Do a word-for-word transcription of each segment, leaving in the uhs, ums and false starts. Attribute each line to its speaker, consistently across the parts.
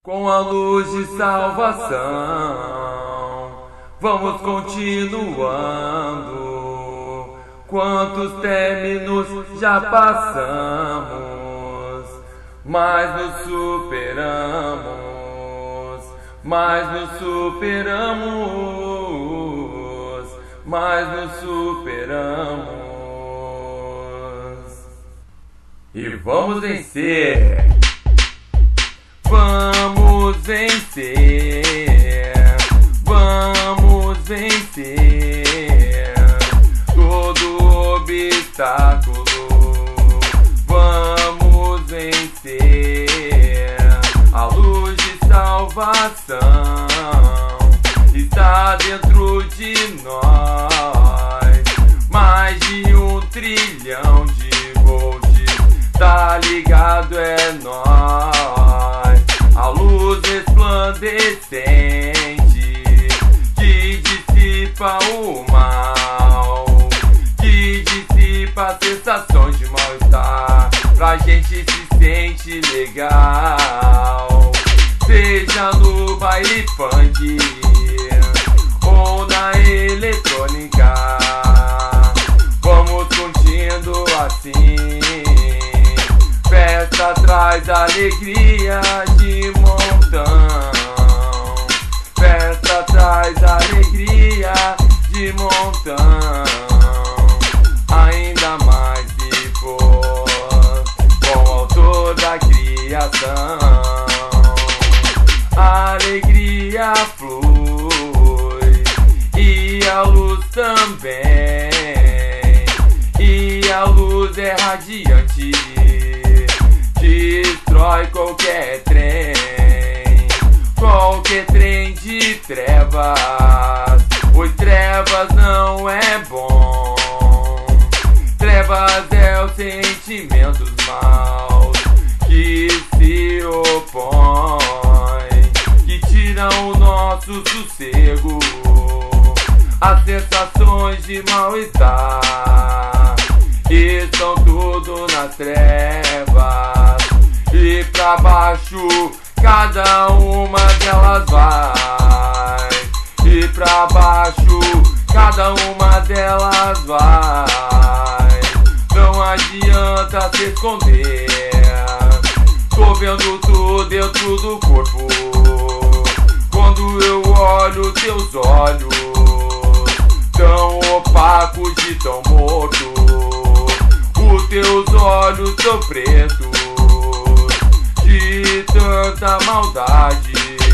Speaker 1: Com a luz de salvação, vamos continuando. Quantos términos já passamos, mas nos superamos, mas nos superamos, mas nos superamos. E vamos vencer! Vamos vencer, vamos vencer todo obstáculo, vamos vencer. A luz de salvação está dentro de nós, mais de um trilhão de volts, tá ligado, é nós. A luz resplandecente que dissipa o mal, que dissipa sensações de mal-estar, pra gente se sente legal. Seja no baile funk ou na eletrônica, vamos curtindo assim. Festa traz alegria de montão, festa traz alegria de montão. Ainda mais se for com o autor da criação. A alegria flui e a luz também, e a luz é radiante, destrói qualquer trem, qualquer trem de trevas, pois trevas não é bom. Trevas é os sentimentos maus que se opõem, que tiram o nosso sossego, as sensações de mal-estar estão tudo nas trevas, e pra baixo cada uma delas vai, e pra baixo cada uma delas vai. Não adianta se esconder, tô vendo tudo dentro do corpo. Quando eu olho teus olhos, tão opacos de tão morto, os teus olhos tão pretos de tanta maldade,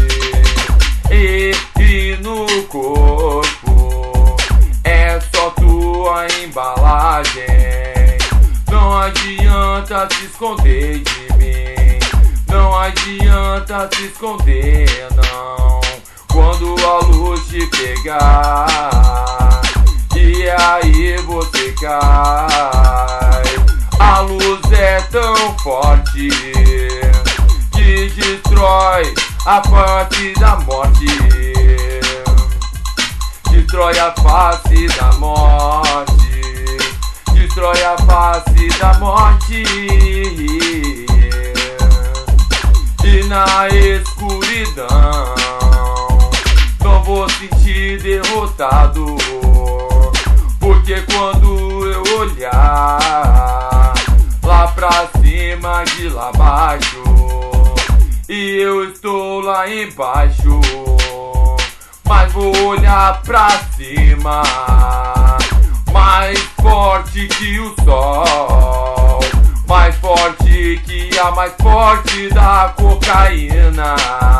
Speaker 1: e, e no corpo é só tua embalagem. Não adianta se esconder de mim, não adianta se esconder não. Quando a luz te pegar, e aí você cai. A luz é tão forte que destrói a face da morte, destrói a face da morte, destrói a face da morte. E na escuridão não vou sentir derrotado, porque quando eu olhar lá pra cima de lá baixo, e eu estou lá embaixo, mas vou olhar pra cima, mais forte que o sol, mais forte que a mais forte da cocaína,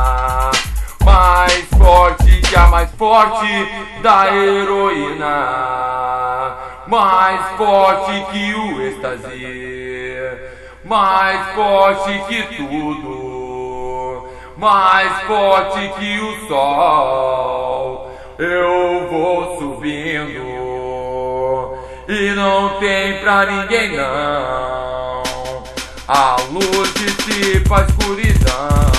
Speaker 1: mais forte que a mais forte da heroína, mais forte que o êxtase, mais forte que tudo, mais forte que o sol. Eu vou subindo e não tem pra ninguém não. A luz dissipa a escuridão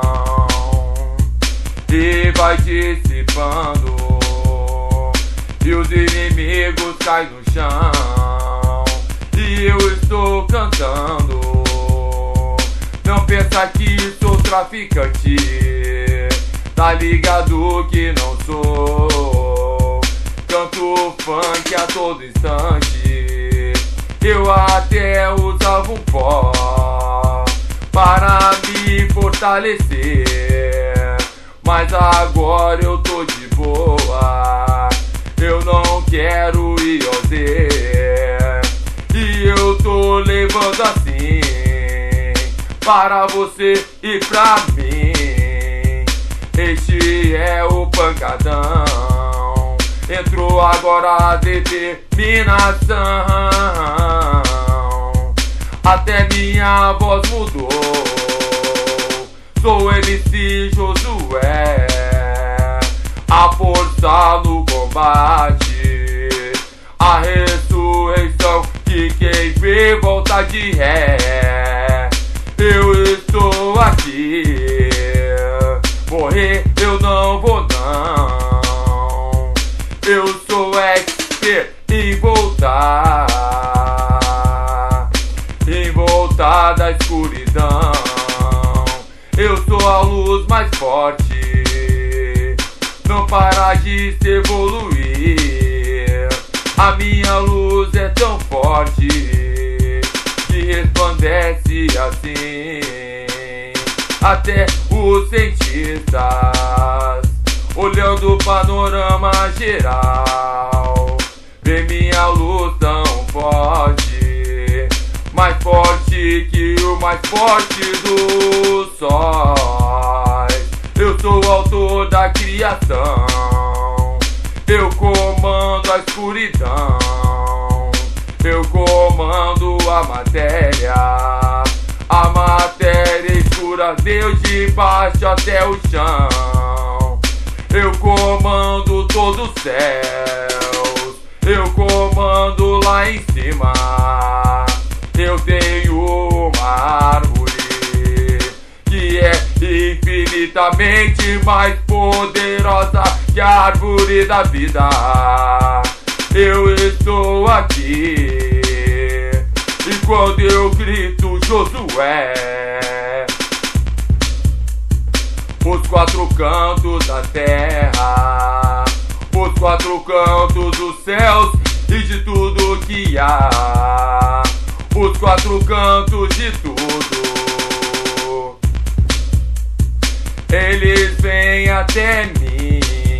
Speaker 1: e vai dissipando, e os inimigos caem no chão, e eu estou cantando Não pensa que sou traficante, tá ligado que não sou. Canto funk a todo instante, eu até usava um pó para me fortalecer, mas agora eu tô de boa, eu não quero ir ao Z, e eu tô levando assim para você e pra mim. Este é o pancadão, entrou agora a determinação, até minha voz mudou. Sou M C Josué, a força no combate, a ressurreição que quem vê volta de ré. Eu estou aqui, morrer eu não vou não. Eu sou expert em voltar, em voltar da escuridão. Eu sou a luz mais forte, não para de se evoluir. A minha luz é tão forte que resplandece assim, até os cientistas, olhando o panorama geral, vê minha luz tão forte, mais forte que o mais forte dos sóis. Eu sou o autor da criação, eu comando a escuridão, eu comando a matéria, a matéria escura, Deus de baixo até o chão. Eu comando todos os céus, eu comando lá em cima. Eu tenho uma árvore que é infinitamente mais poderosa que a árvore da vida. Eu estou aqui, e quando eu grito Josué, os quatro cantos da terra, os quatro cantos dos céus e de tudo que há, os quatro cantos de tudo, eles vêm até mim,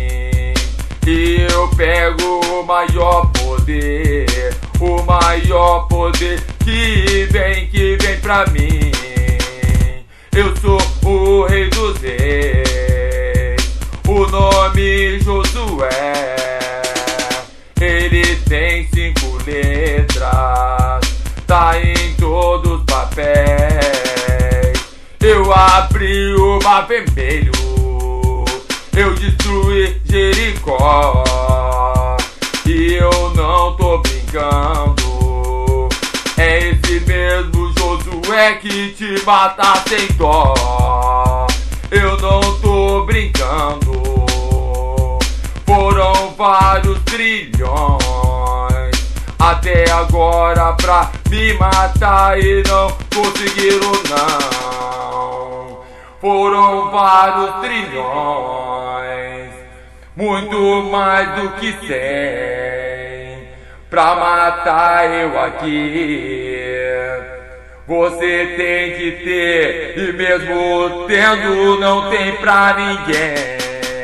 Speaker 1: e eu pego o maior poder, o maior poder que vem, que vem pra mim. Eu sou o rei dos reis, o nome Josué, ele tem cinco letras, tá em todos os papéis. Eu abri o mar vermelho, eu destruí Jericó, e eu não tô brincando, é esse mesmo Josué que te mata sem dó. Eu não tô brincando, foram vários trilhões até agora pra me matar e não conseguiram não. Foram vários trilhões, muito mais do que cem, pra matar eu aqui. Você tem que ter, e mesmo tendo não tem pra ninguém.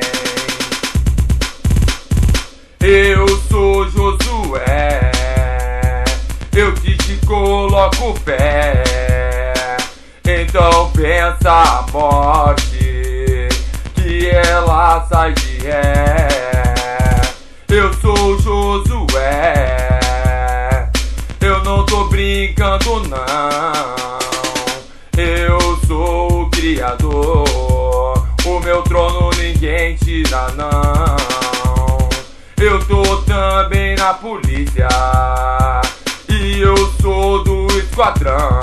Speaker 1: Eu sou Josué, eu que te coloco pé, então pensa a morte, que ela sai de ré. Eu sou Josué, eu não tô brincando não, eu sou o criador, o meu trono ninguém tira não. Eu tô também na polícia, e eu sou do esquadrão,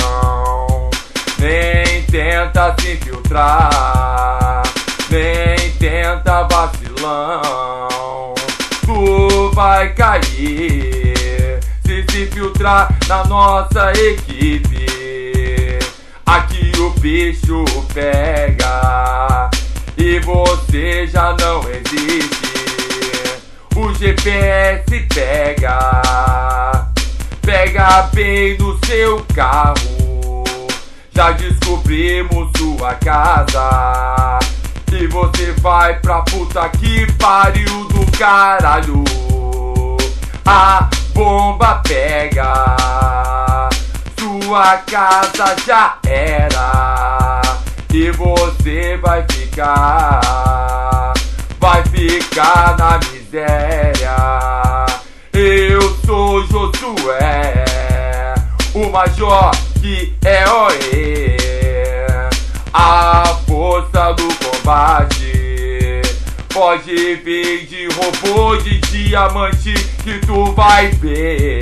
Speaker 1: nem tenta se infiltrar, nem tenta vacilão, tu vai cair se se infiltrar na nossa equipe. Aqui o bicho pega e você já não existe. O G P S pega, pega bem no seu carro. Já descobrimos sua casa e você vai pra puta que pariu do caralho. A bomba pega, sua casa já era e você vai ficar, vai ficar na miséria. Eu sou Josué, o major que é o E, a força do combate. Pode vir de robô de diamante que tu vai ver.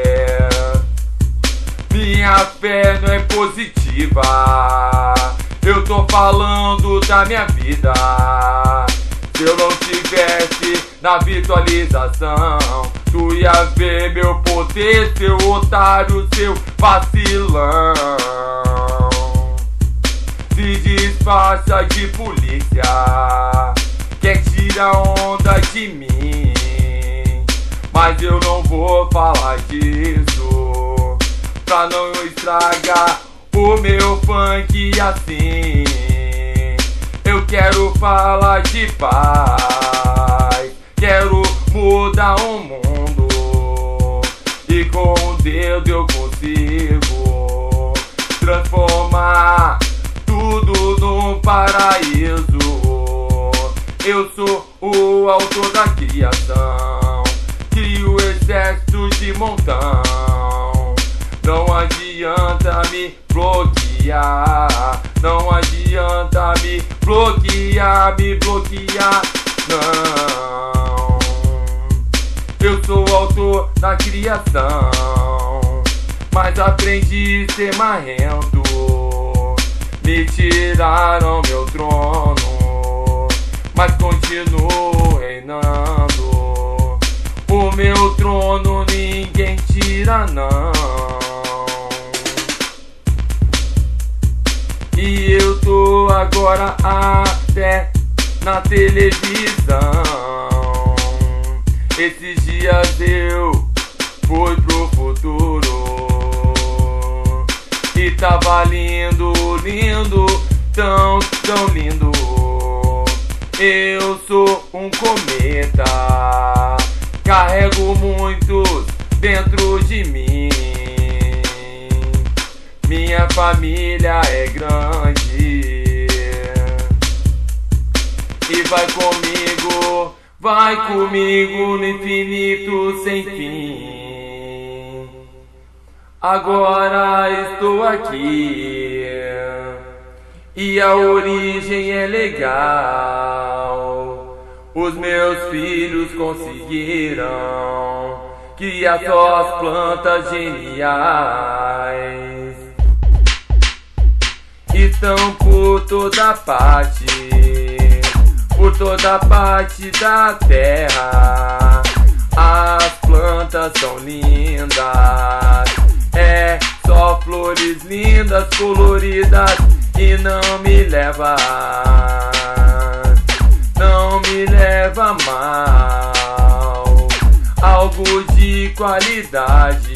Speaker 1: Minha fé não é positiva, eu tô falando da minha vida. Se eu não tivesse na visualização, tu ia ver meu poder, seu otário, seu vacilão. Se disfarça de polícia, quer tirar onda de mim, mas eu não vou falar disso, pra não estragar o meu funk assim. Eu quero falar de paz, quero mudar o mundo, e com o dedo eu consigo transformar tudo num paraíso. Eu sou o autor da criação, crio o exército de montão. Não adianta me bloquear, não adianta me bloquear, me bloquear, não. Eu sou o autor da criação, mas aprendi a ser marrento. Me tiraram meu trono, mas continuo reinando. O meu trono ninguém tira, não. E eu tô agora até na televisão. Esses dias eu fui pro futuro e tava lindo, lindo, tão, tão lindo. Eu sou um cometa, carrego muitos dentro de mim. Minha família é grande e vai comigo, vai comigo no infinito sem fim. Agora estou aqui e a origem é legal. Os meus filhos conseguiram criar só as plantas geniais. Estão por toda parte, por toda parte da terra. As plantas são lindas, é só flores lindas, coloridas, e não me leva, não me leva mal. Algo de qualidade,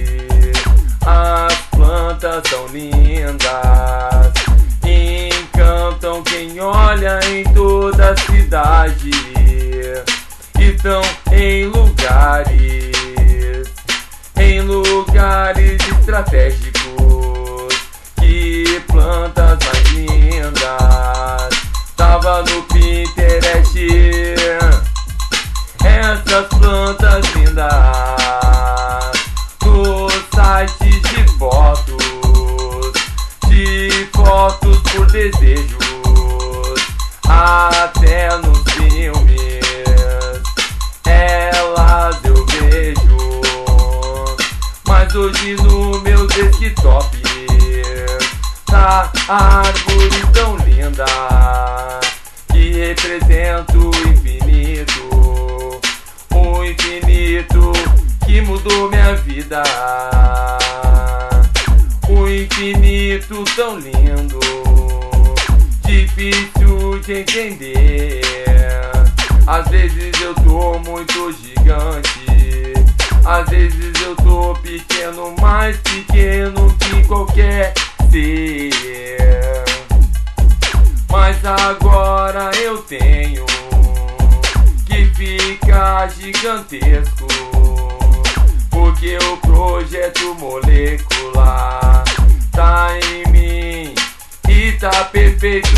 Speaker 1: as plantas são lindas, encantam quem olha em toda a cidade. Estão em lugares, em lugares estratégicos. Que plantas mais lindas, tava no Pinterest. Essas plantas lindas, no site de fotos, de fotos por desejos, até nos filmes, elas eu vejo. Mas hoje no meu desktop tá a árvore tão linda que representa o infinito, o infinito que mudou minha vida, o infinito infinito tão lindo, difícil de entender. Às vezes eu tô muito gigante, às vezes eu tô pequeno, mais pequeno que qualquer ser. Mas agora eu tenho que ficar gigantesco, porque o projeto molecular tá em mim e tá perfeito.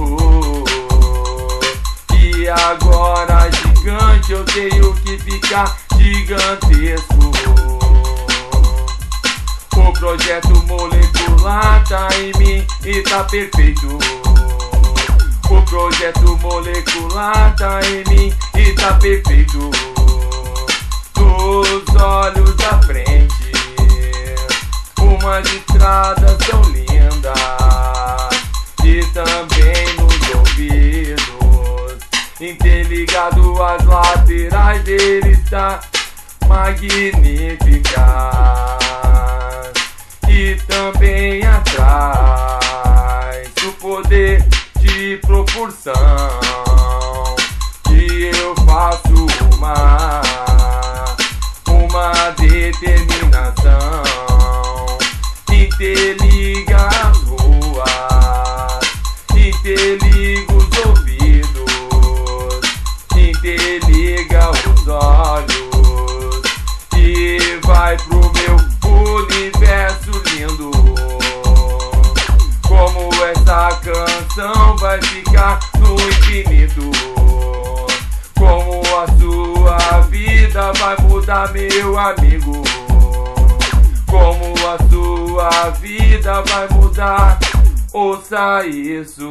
Speaker 1: E agora gigante eu tenho que ficar gigantesco. O projeto molecular tá em mim e tá perfeito. O projeto molecular tá em mim e tá perfeito. Nos olhos da frente, umas estradas tão lindas, e também nos ouvidos, interligado às laterais dele está magnífica. E também atrás o poder de proporção, que eu faço uma uma determinação, interliga as ruas, interliga os ouvidos, interliga os olhos e vai pro meu universo lindo. Como essa canção vai ficar no infinito, como a sua vida vai mudar, meu amigo, como a sua vida vai mudar, ouça isso.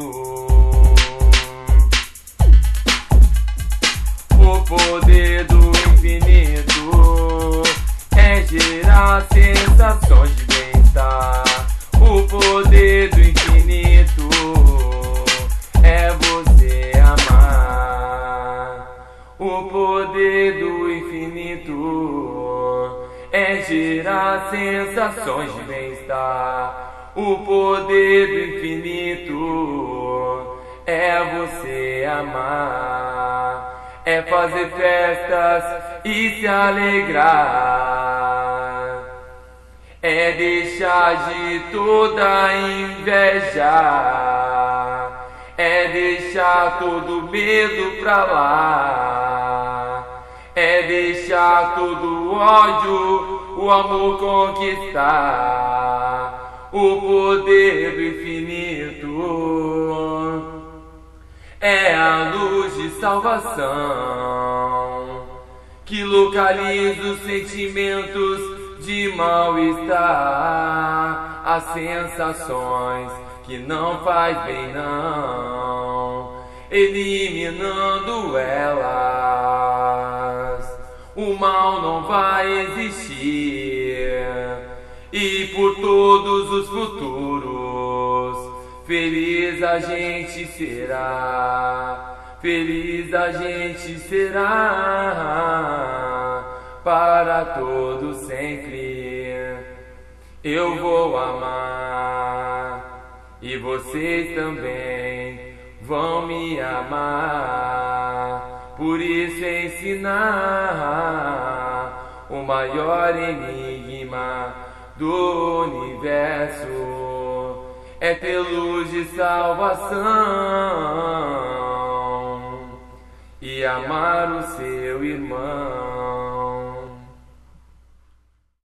Speaker 1: O poder do infinito é gerar sensações de bem-estar. O poder do infinito é você amar. O poder do infinito é gerar sensações de bem-estar. O poder do infinito é você amar. É fazer festas e se alegrar. É deixar de toda inveja, é deixar todo medo pra lá, é deixar todo ódio, o amor conquistar. O poder do infinito é a luz de salvação, que localiza os sentimentos de mal-estar, as sensações que não faz bem não, eliminando elas, o mal não vai existir. E por todos os futuros, feliz a gente será, feliz a gente será, para todo sempre. Eu vou amar e vocês também vão me amar. Por isso ensinar o maior enigma do universo é ter luz de salvação e amar o seu irmão.